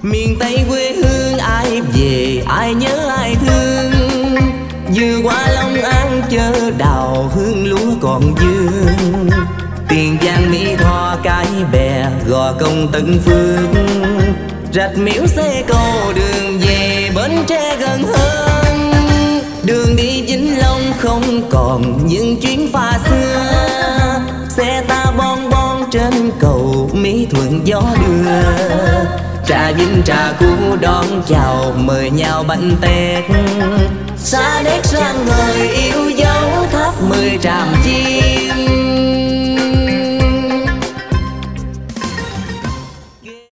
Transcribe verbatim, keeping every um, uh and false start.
Miền Tây quê hương ai về ai nhớ ai thương. Vừa qua Long An chớ đào hương lúa còn dương. Tiền Giang Mỹ Tho Cái Bè Gò Công Tân Phước. Rạch Miễu xe cầu đường về Bến Tre gần hơn. Đường đi Vĩnh Long không còn những chuyến pha xưa. Xe ta bon bon trên cầu Mỹ Thuận gió đưa. Trà Vinh trà Cú đón chào mời nhau bánh tét. Xa đét sang người yêu dấu tháp mười tràm chim.